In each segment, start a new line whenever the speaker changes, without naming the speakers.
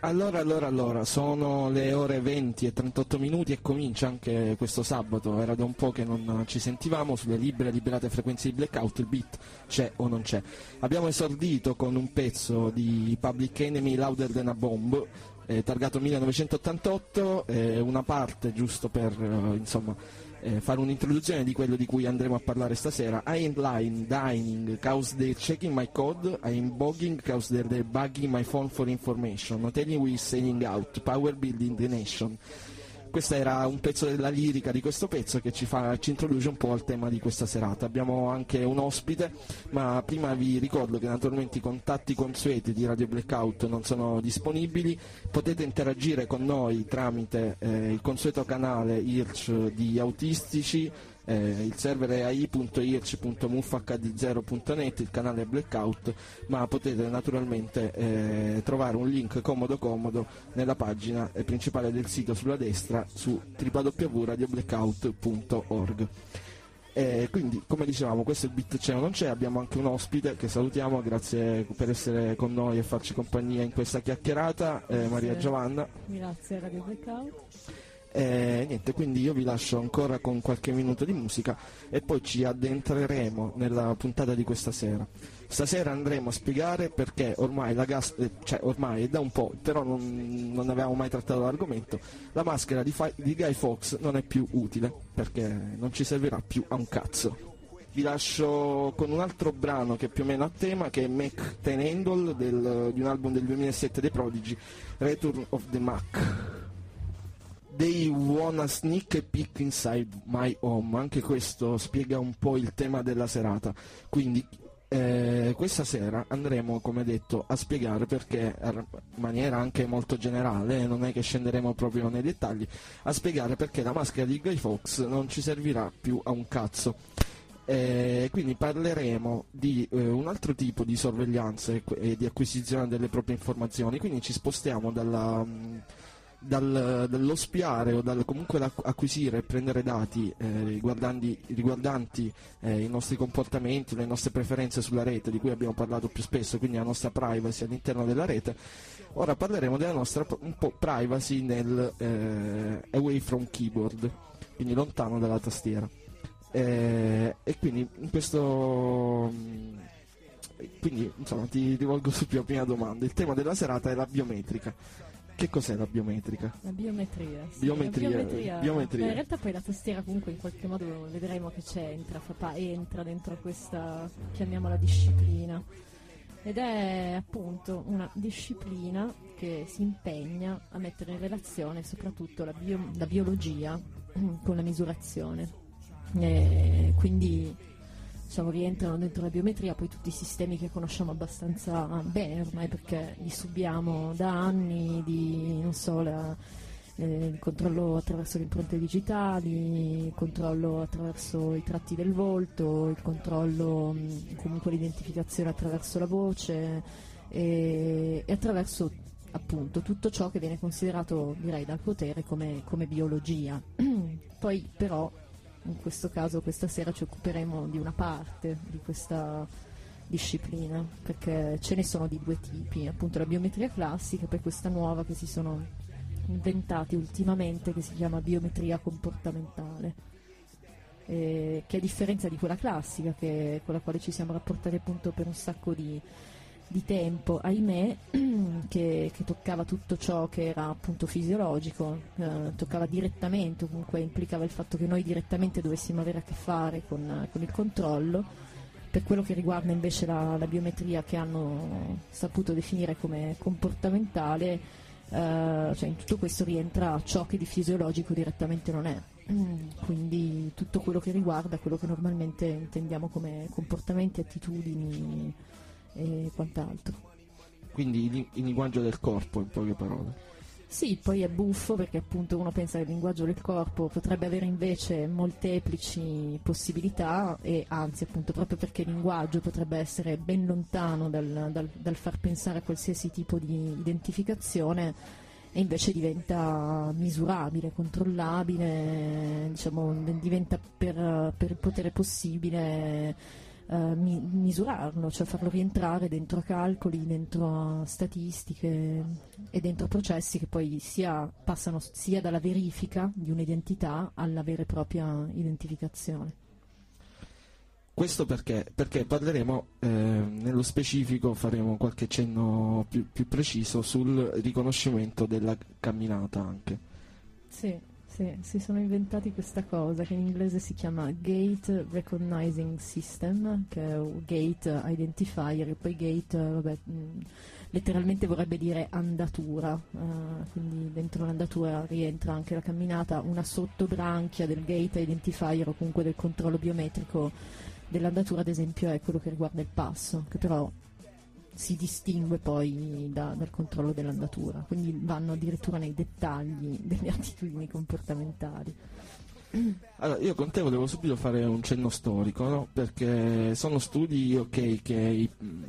Allora, sono le ore 20 e 38 minuti e comincia anche questo sabato, era da un po' che non ci sentivamo sulle liberate frequenze di Blackout, il beat c'è o non c'è. Abbiamo esordito con un pezzo di Public Enemy, Louder Than a Bomb, targato 1988, una parte giusto per fare un'introduzione di quello di cui andremo a parlare stasera. I ain't lying, dining, cause they're checking my code, I am bogging cause they're bugging my phone for information, not telling we selling out, power building the nation. Questo era un pezzo della lirica di questo pezzo che ci introduce un po' al tema di questa serata. Abbiamo anche un ospite, ma prima vi ricordo che naturalmente i contatti consueti di Radio Blackout non sono disponibili. Potete interagire con noi tramite il consueto canale IRC di Autistici, il server è ai.irc.muffhd0.net, il canale è Blackout, ma potete naturalmente trovare un link comodo nella pagina principale del sito sulla destra su www.radioblackout.org. Quindi, come dicevamo, questo è il beat c'è o non c'è. Abbiamo anche un ospite che salutiamo, grazie per essere con noi e farci compagnia in questa chiacchierata, Maria Giovanna.
Grazie a Radio Blackout.
Niente, quindi io vi lascio ancora con qualche minuto di musica e poi ci addentreremo nella puntata di questa sera. Stasera andremo a spiegare perché ormai ormai è da un po', però non avevamo mai trattato l'argomento, la maschera di Guy Fawkes non è più utile, perché non ci servirà più a un cazzo. Vi lascio con un altro brano che è più o meno a tema, che è Mac Ten Handle di un album del 2007 dei Prodigy, Return of the Mac. They wanna sneak a peek inside my home. Anche questo spiega un po' il tema della serata. Quindi questa sera andremo, come detto, a spiegare perché, in maniera anche molto generale, non è che scenderemo proprio nei dettagli, a spiegare perché la maschera di Guy Fawkes non ci servirà più a un cazzo. Quindi parleremo di un altro tipo di sorveglianza e di acquisizione delle proprie informazioni. Quindi ci spostiamo dallo spiare o comunque acquisire e prendere dati riguardanti i nostri comportamenti, le nostre preferenze sulla rete, di cui abbiamo parlato più spesso, quindi la nostra privacy all'interno della rete. Ora parleremo della nostra un po' privacy nel away from keyboard, quindi lontano dalla tastiera. E quindi in questo... Quindi insomma ti rivolgo su più la prima domanda. Il tema della serata è la biometrica. Che cos'è la biometrica?
La biometria. Sì.
Biometria.
In realtà poi la tastiera comunque in qualche modo vedremo che entra dentro questa, chiamiamola, disciplina. Ed è appunto una disciplina che si impegna a mettere in relazione soprattutto la biologia con la misurazione. Quindi rientrano dentro la biometria poi tutti i sistemi che conosciamo abbastanza bene ormai, perché li subiamo da anni, il controllo attraverso le impronte digitali, il controllo attraverso i tratti del volto, il controllo, comunque l'identificazione attraverso la voce e attraverso appunto tutto ciò che viene considerato, direi, dal potere come biologia. Poi però in questo caso questa sera ci occuperemo di una parte di questa disciplina, perché ce ne sono di due tipi, appunto la biometria classica e poi questa nuova che si sono inventati ultimamente, che si chiama biometria comportamentale, che a differenza di quella classica, con la quale ci siamo rapportati appunto per un sacco di tempo, ahimè, che toccava tutto ciò che era appunto fisiologico, toccava direttamente, comunque implicava il fatto che noi direttamente dovessimo avere a che fare con il controllo. Per quello che riguarda invece la biometria, che hanno saputo definire come comportamentale, in tutto questo rientra ciò che di fisiologico direttamente non è. Quindi tutto quello che riguarda quello che normalmente intendiamo come comportamenti, attitudini e quant'altro.
Quindi il linguaggio del corpo, in poche parole.
Sì, poi è buffo perché appunto uno pensa che il linguaggio del corpo potrebbe avere invece molteplici possibilità, e anzi appunto proprio perché il linguaggio potrebbe essere ben lontano dal far pensare a qualsiasi tipo di identificazione, e invece diventa misurabile, controllabile, diventa per il potere possibile misurarlo, cioè farlo rientrare dentro a calcoli, dentro a statistiche e dentro a processi che poi passano sia dalla verifica di un'identità alla vera e propria identificazione.
Questo perché parleremo, nello specifico faremo qualche cenno più preciso sul riconoscimento della camminata anche.
Sì, si sono inventati questa cosa che in inglese si chiama Gait Recognizing System, che è un Gait Identifier, e poi Gait, letteralmente vorrebbe dire andatura, quindi dentro l'andatura rientra anche la camminata, una sottobranchia del Gait Identifier o comunque del controllo biometrico dell'andatura, ad esempio, è quello che riguarda il passo, che però si distingue poi dal controllo dell'andatura, quindi vanno addirittura nei dettagli delle attitudini comportamentali.
Allora, io con te volevo subito fare un cenno storico, no? Perché sono studi che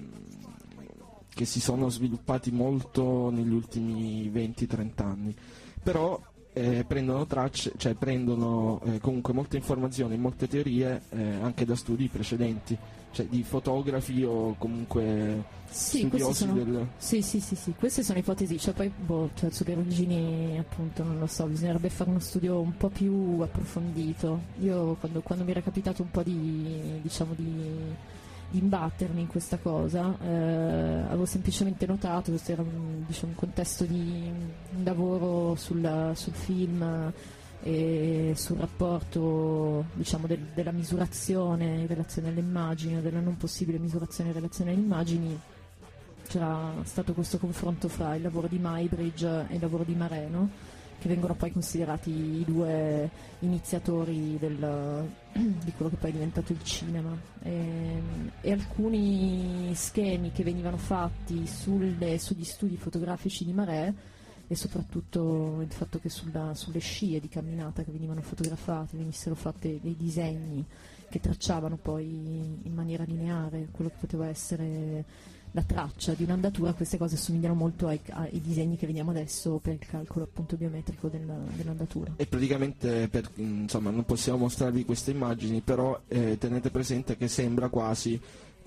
si sono sviluppati molto negli ultimi 20-30 anni, però prendono tracce, cioè prendono comunque molte informazioni, molte teorie anche da studi precedenti, cioè di fotografi o comunque studiosi del...
Sì, queste sono ipotesi, cioè poi sulle origini appunto non lo so, bisognerebbe fare uno studio un po' più approfondito. Io quando mi era capitato un po' di imbattermi in questa cosa, avevo semplicemente notato, questo era un contesto di un lavoro sul film e sul rapporto della misurazione in relazione alle immagini o della non possibile misurazione in relazione alle immagini. C'era stato questo confronto fra il lavoro di Muybridge e il lavoro di Mareno, che vengono poi considerati i due iniziatori di quello che poi è diventato il cinema, e alcuni schemi che venivano fatti sugli studi fotografici di Marais, e soprattutto il fatto che sulle scie di camminata che venivano fotografate venissero fatte dei disegni che tracciavano poi in maniera lineare quello che poteva essere la traccia di un'andatura. Queste cose somigliano molto ai disegni che vediamo adesso per il calcolo appunto biometrico dell'andatura.
E praticamente non possiamo mostrarvi queste immagini, però tenete presente che sembra quasi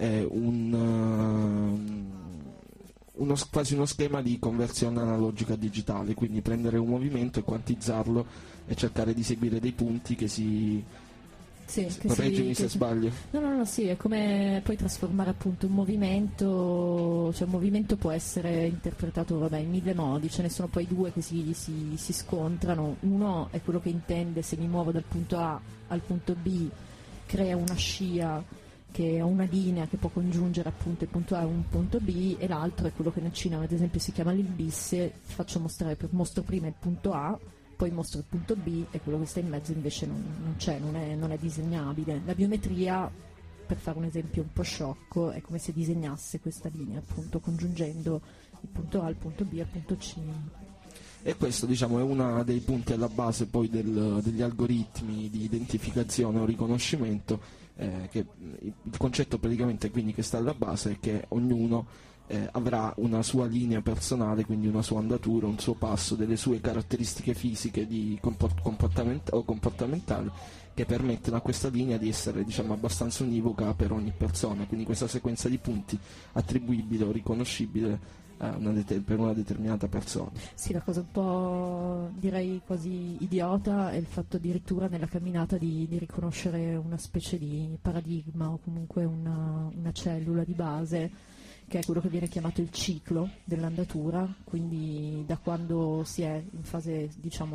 quasi uno schema di conversione analogica a digitale, quindi prendere un movimento e quantizzarlo e cercare di seguire dei punti che si... correggimi se sbaglio.
No, sì, è come poi trasformare appunto un movimento, cioè un movimento può essere interpretato in mille modi, ce ne sono poi due che si scontrano. Uno è quello che intende: se mi muovo dal punto A al punto B, crea una scia che ha una linea che può congiungere appunto il punto A e un punto B, e l'altro è quello che nel cinema ad esempio si chiama l'ilbisse, mostro prima il punto A, poi mostro il punto B, e quello che sta in mezzo invece non c'è, non è disegnabile. La biometria, per fare un esempio un po' sciocco, è come se disegnasse questa linea appunto congiungendo il punto A al punto B al punto C.
E questo è uno dei punti alla base poi degli algoritmi di identificazione o riconoscimento, che il concetto praticamente quindi che sta alla base è che ognuno avrà una sua linea personale, quindi una sua andatura, un suo passo, delle sue caratteristiche fisiche di comportamentali che permettono a questa linea di essere abbastanza univoca per ogni persona, quindi questa sequenza di punti attribuibile o riconoscibile per una determinata persona.
Sì, la cosa un po' direi quasi idiota è il fatto addirittura nella camminata di riconoscere una specie di paradigma o comunque una cellula di base, che è quello che viene chiamato il ciclo dell'andatura, quindi da quando si è in fase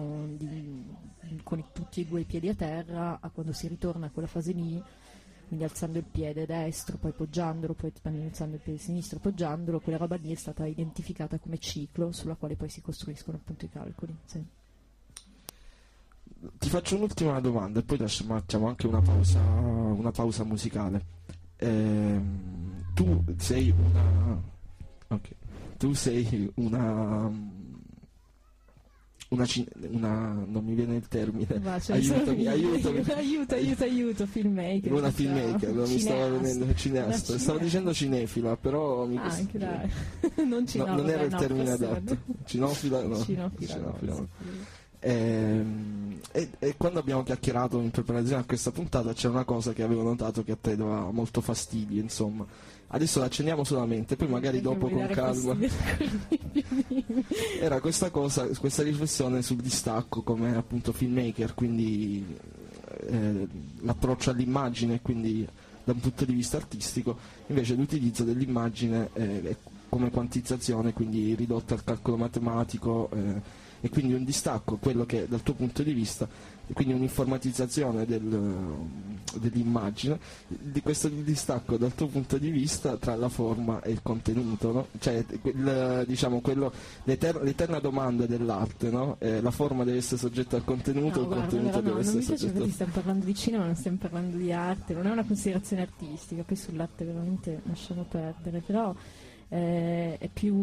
con tutti e due i piedi a terra a quando si ritorna a quella fase lì, quindi alzando il piede destro, poi poggiandolo, poi alzando il piede sinistro, poggiandolo. Quella roba lì è stata identificata come ciclo sulla quale poi si costruiscono appunto i calcoli. Sì.
Ti faccio un'ultima domanda e poi facciamo anche una pausa musicale. Tu sei non mi viene il termine.
Aiuto, filmmaker.
Una filmmaker, non mi stava venendo cineasta. Stavo dicendo cinefila, però
anche dai. Non
era il termine adatto. Cinofila no.
Cinofila no.
E quando abbiamo chiacchierato in preparazione a questa puntata c'è una cosa che avevo notato che a te dava molto fastidio, insomma. Adesso la accenniamo solamente, poi magari dopo con calma. Era questa cosa, questa riflessione sul distacco come appunto filmmaker, quindi l'approccio all'immagine, quindi da un punto di vista artistico, invece l'utilizzo dell'immagine come quantizzazione, quindi ridotta al calcolo matematico, e quindi un distacco, quello che dal tuo punto di vista, quindi un'informatizzazione dell'immagine, di questo distacco dal tuo punto di vista tra la forma e il contenuto, no? Cioè diciamo l'eterna domanda dell'arte, no? La forma deve essere soggetta al contenuto, il contenuto deve essere soggetto.
Non mi piace, stiamo parlando di cinema, non stiamo parlando di arte, non è una considerazione artistica, poi sull'arte veramente lasciamo perdere, però è più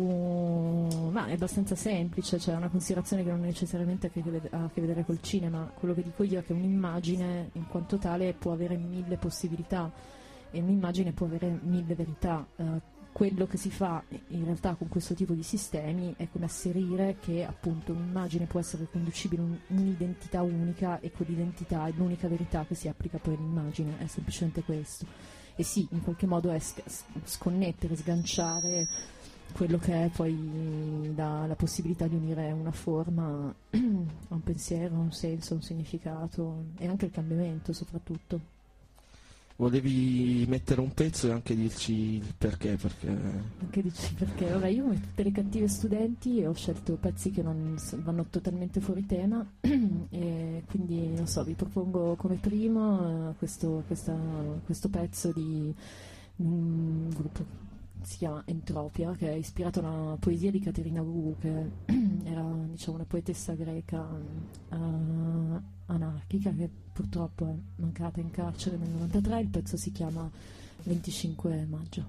è abbastanza semplice, cioè è una considerazione che non necessariamente ha a che vedere col cinema. Quello che dico io è che un'immagine in quanto tale può avere 1000 possibilità e un'immagine può avere 1000 verità. Quello che si fa in realtà con questo tipo di sistemi è come asserire che appunto un'immagine può essere riconducibile a un'identità unica e quell'identità è l'unica verità che si applica poi all'immagine, è semplicemente questo. E sì, in qualche modo è sconnettere, sganciare quello che è poi la possibilità di unire una forma a un pensiero, a un senso, a un significato e anche il cambiamento soprattutto.
Volevi mettere un pezzo e anche dirci il perché.
Anche dirci perché. Ora io come tutte le cattive studenti ho scelto pezzi che non vanno totalmente fuori tema e quindi non so, vi propongo come primo questo pezzo di un gruppo che si chiama Entropia, che è ispirato a una poesia di Caterina Wu, che era una poetessa greca anarchica che purtroppo è mancata in carcere nel 93. Il pezzo si chiama 25 maggio.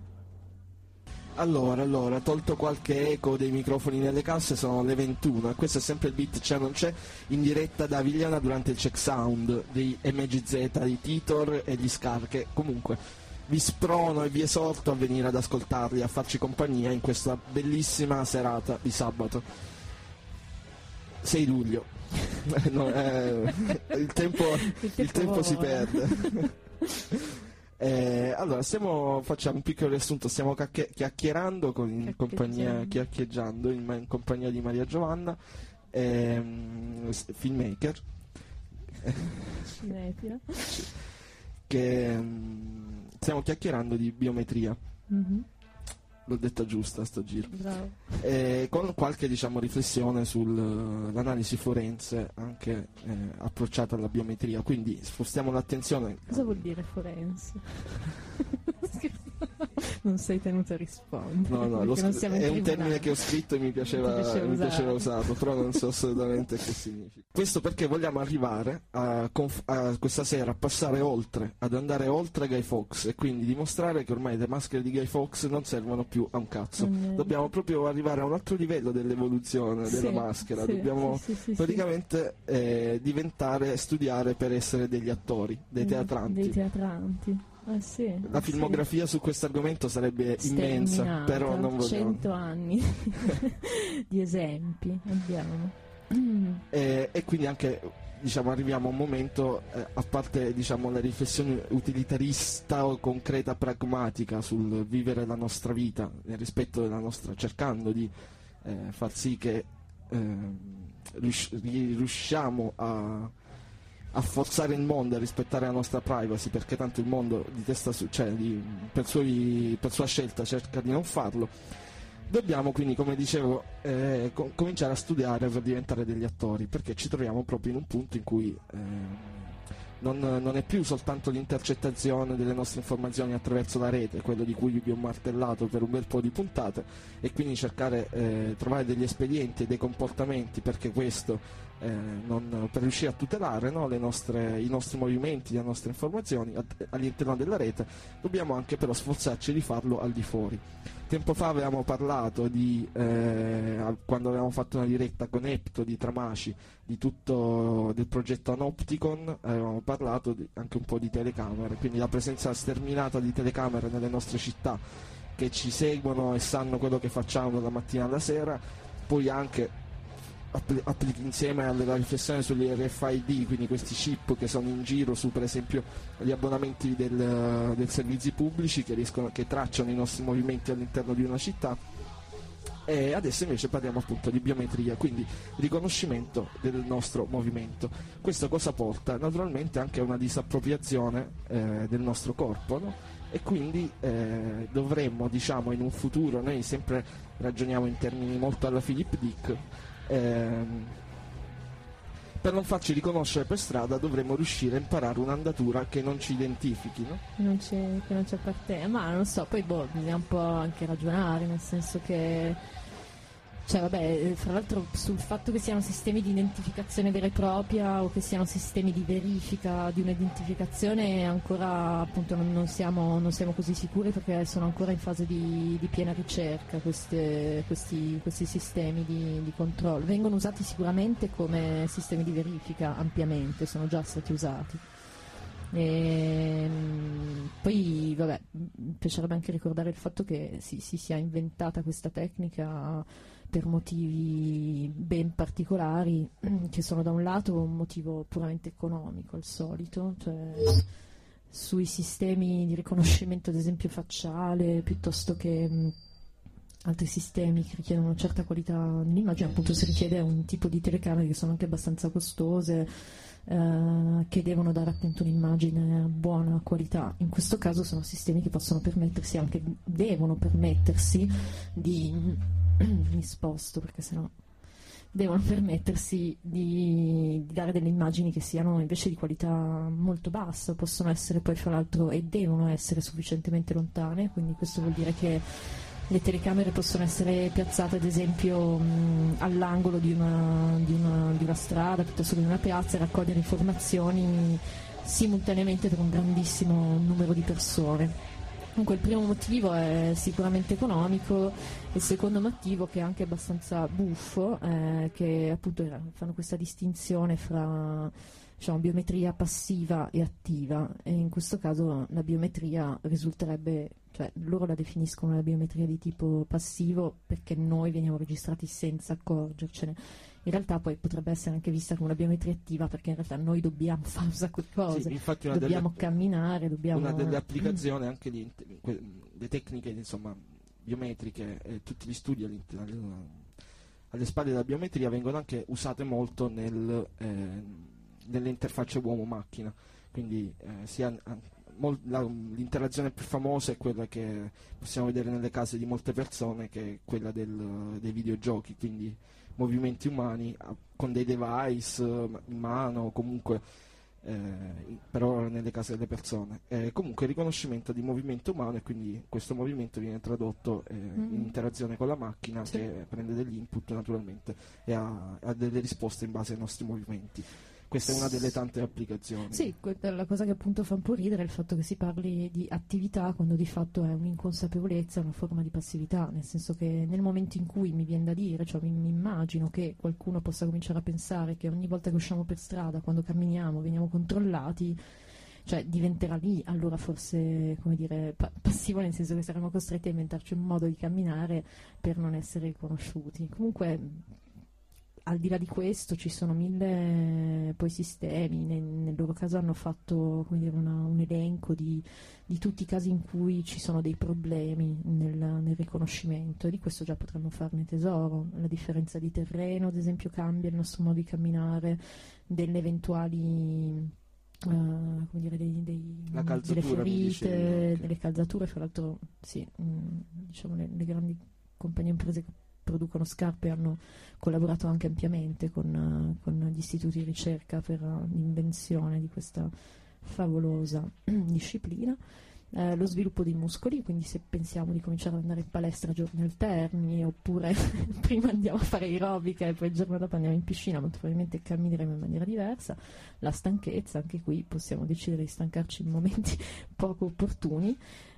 Allora, tolto qualche eco dei microfoni nelle casse, sono le 21 e questo è sempre il Beat C'è Non C'è, in diretta da Avigliana durante il check sound di MGZ, di Titor e gli Scar, che comunque vi sprono e vi esorto a venire ad ascoltarli, a farci compagnia in questa bellissima serata di sabato 6 luglio. No, il tempo si perde. Allora facciamo un piccolo riassunto, stiamo chiacchierando in compagnia di Maria Giovanna, filmmaker che stiamo chiacchierando di biometria. Mm-hmm. L'ho detta giusta sto giro.
Bravo.
Con qualche riflessione sull'analisi forense anche approcciata alla biometria, quindi spostiamo l'attenzione.
Cosa vuol dire forense? Non sei tenuto a rispondere.
No, è un termine che ho scritto e mi piaceva usarlo, però non so assolutamente che significa. Questo perché vogliamo arrivare a questa sera a passare oltre, ad andare oltre Guy Fawkes e quindi dimostrare che ormai le maschere di Guy Fawkes non servono più a un cazzo. Dobbiamo proprio arrivare a un altro livello dell'evoluzione della maschera. Dobbiamo praticamente studiare per essere degli attori, dei teatranti.
La
filmografia su questo argomento sarebbe immensa, però non vogliamo.
100 anni di esempi abbiamo.
E quindi anche arriviamo a un momento, a parte la riflessione utilitarista o concreta pragmatica sul vivere la nostra vita nel rispetto della nostra, cercando di far sì che riusciamo a forzare il mondo, a rispettare la nostra privacy, perché tanto il mondo per sua scelta cerca di non farlo. Dobbiamo quindi, come dicevo, cominciare a studiare per diventare degli attori, perché ci troviamo proprio in un punto in cui non è più soltanto l'intercettazione delle nostre informazioni attraverso la rete, quello di cui vi ho martellato per un bel po' di puntate, e quindi cercare trovare degli espedienti e dei comportamenti perché questo per riuscire a tutelare, no, i nostri movimenti, le nostre informazioni all'interno della rete. Dobbiamo anche però sforzarci di farlo al di fuori. Tempo fa avevamo parlato quando avevamo fatto una diretta con Epto di Tramaci, del progetto Anopticon, avevamo parlato anche un po' di telecamere, quindi la presenza sterminata di telecamere nelle nostre città che ci seguono e sanno quello che facciamo dalla mattina alla sera. Poi anche insieme alla riflessione sugli RFID, quindi questi chip che sono in giro su per esempio gli abbonamenti dei servizi pubblici che tracciano i nostri movimenti all'interno di una città. E adesso invece parliamo appunto di biometria, quindi riconoscimento del nostro movimento. Questo cosa porta? Naturalmente anche a una disappropriazione del nostro corpo, no? E quindi dovremmo, diciamo, in un futuro, noi sempre ragioniamo in termini molto alla Philip Dick, per non farci riconoscere per strada dovremmo riuscire a imparare un'andatura che non ci identifichi, no?
Che non ci appartiene, ma non so, poi bisogna un po' anche ragionare, nel senso che, cioè vabbè, fra l'altro sul fatto che siano sistemi di identificazione vera e propria o che siano sistemi di verifica di un'identificazione ancora appunto non siamo così sicuri, perché sono ancora in fase di piena ricerca questi sistemi di controllo. Vengono usati sicuramente come sistemi di verifica ampiamente, sono già stati usati. E poi vabbè, mi piacerebbe anche ricordare il fatto che si sia inventata questa tecnica per motivi ben particolari, che sono da un lato un motivo puramente economico al solito, cioè sui sistemi di riconoscimento ad esempio facciale piuttosto che altri sistemi che richiedono una certa qualità nell'immagine, appunto si richiede un tipo di telecamere che sono anche abbastanza costose, che devono dare appunto un'immagine a buona qualità. In questo caso sono sistemi che possono permettersi, anche devono permettersi di mi sposto perché sennò devono permettersi di dare delle immagini che siano invece di qualità molto bassa, possono essere poi fra l'altro e devono essere sufficientemente lontane, quindi questo vuol dire che le telecamere possono essere piazzate ad esempio all'angolo di una strada piuttosto che di una piazza e raccogliere informazioni simultaneamente per un grandissimo numero di persone. Comunque il primo motivo è sicuramente economico, il secondo motivo, che è anche abbastanza buffo, che appunto fanno questa distinzione fra, diciamo, biometria passiva e attiva, e in questo caso la biometria risulterebbe, cioè loro la definiscono la biometria di tipo passivo perché noi veniamo registrati senza accorgercene. In realtà poi potrebbe essere anche vista come una biometria attiva, perché in realtà noi dobbiamo fare un sacco di cose,
sì, infatti
dobbiamo camminare, dobbiamo...
Una delle applicazioni anche le tecniche insomma biometriche e tutti gli studi alle spalle della biometria vengono anche usate molto nelle interfacce uomo-macchina, quindi l'interazione più famosa è quella che possiamo vedere nelle case di molte persone, che è quella dei videogiochi, quindi movimenti umani con dei device in mano, comunque però nelle case delle persone. Comunque il riconoscimento di movimento umano, e quindi questo movimento viene tradotto in interazione con la macchina, sì, che prende degli input naturalmente e ha delle risposte in base ai nostri movimenti. Questa è una delle tante applicazioni.
Sì, la cosa che appunto fa un po' ridere è il fatto che si parli di attività quando di fatto è un'inconsapevolezza, una forma di passività, nel senso che nel momento in cui mi viene da dire, cioè mi immagino che qualcuno possa cominciare a pensare che ogni volta che usciamo per strada, quando camminiamo, veniamo controllati, cioè diventerà lì allora forse, come dire, passivo, nel senso che saremo costretti a inventarci un modo di camminare per non essere riconosciuti. Comunque, al di là di questo ci sono mille poi sistemi, nel loro caso hanno fatto, come dire, un elenco di tutti i casi in cui ci sono dei problemi nel riconoscimento, e di questo già potremmo farne tesoro. La differenza di terreno ad esempio cambia il nostro modo di camminare, delle eventuali come dire, delle ferite, delle calzature. Fra l'altro sì, diciamo le grandi compagnie imprese che producono scarpe hanno collaborato anche ampiamente con gli istituti di ricerca per l'invenzione di questa favolosa disciplina. Lo sviluppo dei muscoli, quindi se pensiamo di cominciare ad andare in palestra a giorni alterni, oppure prima andiamo a fare aerobica e poi il giorno dopo andiamo in piscina, molto probabilmente cammineremo in maniera diversa. La stanchezza, anche qui possiamo decidere di stancarci in momenti poco opportuni.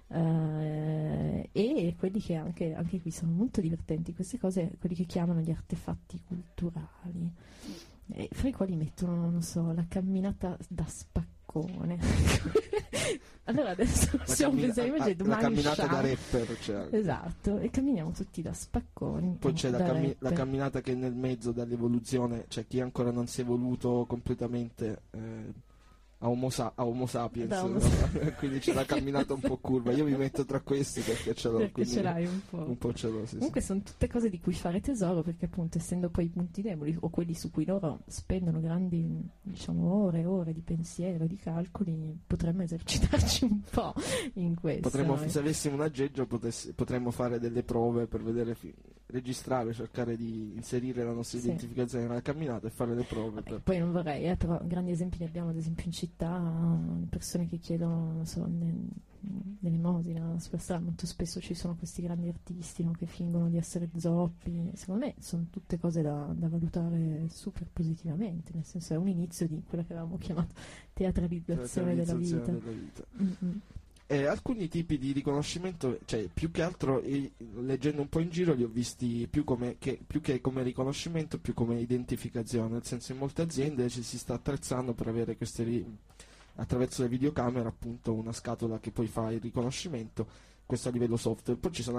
E quelli che anche qui sono molto divertenti, queste cose, quelli che chiamano gli artefatti culturali, fra i quali mettono, non so, la camminata da spaccone. Allora adesso possiamo pensare invece domani
la camminata
usciamo.
da rapper, cioè.
Esatto, e camminiamo tutti da spacconi.
Poi c'è
da
la camminata che è nel mezzo dall'evoluzione, cioè chi ancora non si è evoluto completamente a Homo sapiens,
Da Homo
quindi c'è la camminata un po' curva. Io mi metto tra questi perché ce l'ho,
perché ce l'hai un po'.
Un po' ce l'ho, sì,
Comunque sono tutte cose di cui fare tesoro, perché appunto essendo poi i punti deboli o quelli su cui loro spendono grandi, diciamo, ore e ore di pensiero, di calcoli, potremmo esercitarci un po' in questo.
Se avessimo un aggeggio potremmo fare delle prove per vedere, registrare, cercare di inserire la nostra identificazione nella camminata e fare le prove.
Poi non vorrei, però grandi esempi ne abbiamo ad esempio in città, persone che chiedono, non so, nell'elemosina sulla strada, molto spesso ci sono questi grandi artisti, no, che fingono di essere zoppi. Secondo me sono tutte cose da valutare super positivamente, nel senso è un inizio di quella che avevamo chiamato teatralizzazione della vita.
Alcuni tipi di riconoscimento, cioè più che altro leggendo un po' in giro li ho visti più che come riconoscimento, più come identificazione, nel senso in molte aziende ci si sta attrezzando per avere queste attraverso le videocamere appunto una scatola che poi fa il riconoscimento, questo a livello software. Poi ci sono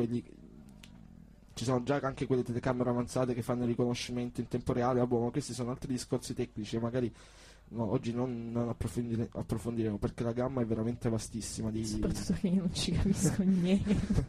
già anche quelle telecamere avanzate che fanno il riconoscimento in tempo reale, ma questi sono altri discorsi tecnici e magari oggi non approfondiremo perché la gamma è veramente vastissima.
Soprattutto che io non ci capisco niente.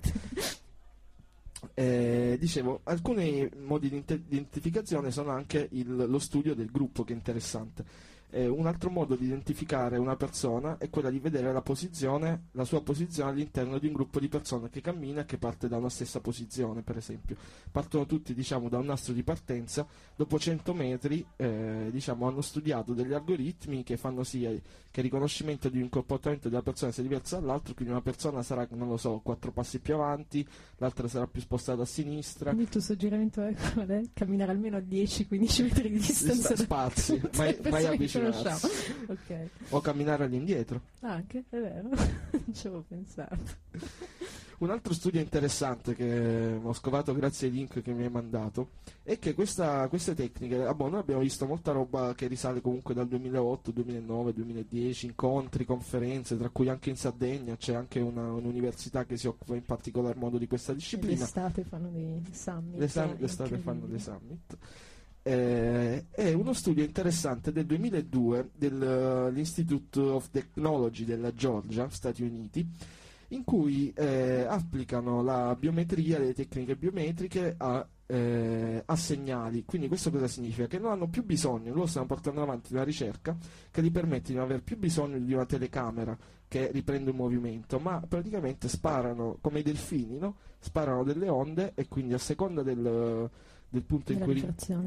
Dicevo, alcuni modi di identificazione sono anche lo studio del gruppo, che è interessante. Un altro modo di identificare una persona è quella di vedere la sua posizione all'interno di un gruppo di persone che cammina e che parte da una stessa posizione, per esempio. Partono tutti, diciamo, da un nastro di partenza, dopo 100 metri, hanno studiato degli algoritmi che fanno sì che il riconoscimento di un comportamento della persona sia diverso dall'altro, quindi una persona sarà, non lo so, 4 passi più avanti, l'altra sarà più spostata a sinistra.
Quindi il tuo suggerimento è qual è? Camminare almeno a 10-15 metri di distanza
spazi, mai avvicinarsi.
Okay.
O camminare all'indietro.
Anche, è vero, non ci avevo pensato.
Un altro studio interessante che ho scovato grazie ai link che mi hai mandato è che queste tecniche, noi abbiamo visto molta roba che risale comunque dal 2008, 2009, 2010, incontri, conferenze, tra cui anche in Sardegna c'è anche un'università che si occupa in particolar modo di questa disciplina.
L'estate fanno dei summit.
L'estate fanno dei summit. È uno studio interessante del 2002 dell'Institute of Technology della Georgia, Stati Uniti, in cui applicano la biometria, le tecniche biometriche a segnali. Quindi questo cosa significa? Che non hanno più bisogno, loro stanno portando avanti una ricerca che gli permette di non aver più bisogno di una telecamera che riprende un movimento, ma praticamente sparano come i delfini, no? Sparano delle onde e quindi a seconda del punto in cui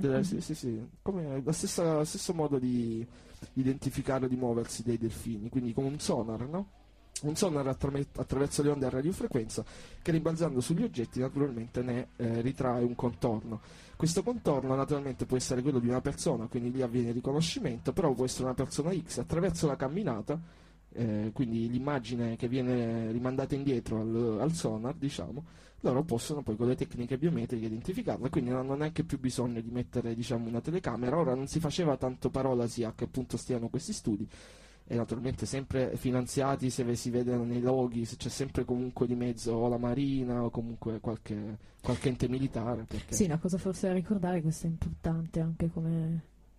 come lo stesso modo di identificare, di muoversi dei delfini, quindi come un sonar, no? Un sonar attraverso le onde a radiofrequenza che, rimbalzando sugli oggetti, naturalmente ne ritrae un contorno. Questo contorno naturalmente può essere quello di una persona, quindi lì avviene il riconoscimento, però può essere una persona X. Attraverso la camminata, quindi l'immagine che viene rimandata indietro al sonar, diciamo, loro possono poi con le tecniche biometriche identificarla, quindi non hanno neanche più bisogno di mettere, diciamo, una telecamera. Ora non si faceva tanto parola a che punto stiano questi studi, e naturalmente sempre finanziati, se si vedono nei loghi, se c'è sempre comunque di mezzo o la marina o comunque qualche ente militare. Perché...
Sì, una cosa forse da ricordare, questo è importante anche come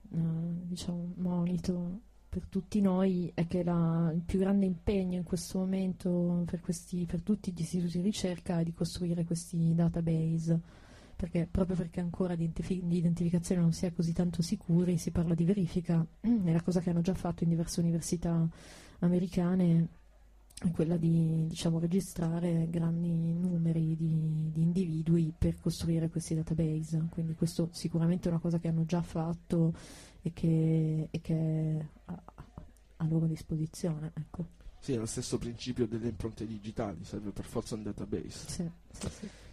monito per tutti noi, è che il più grande impegno in questo momento per tutti gli istituti di ricerca è di costruire questi database, proprio perché ancora di identificazione non si è così tanto sicuri, si parla di verifica, e la cosa che hanno già fatto in diverse università americane è quella di registrare grandi numeri di individui per costruire questi database. Quindi questo sicuramente è una cosa che hanno già fatto e che è a loro disposizione, ecco.
Sì, è lo stesso principio delle impronte digitali, serve per forza un database.
Sì.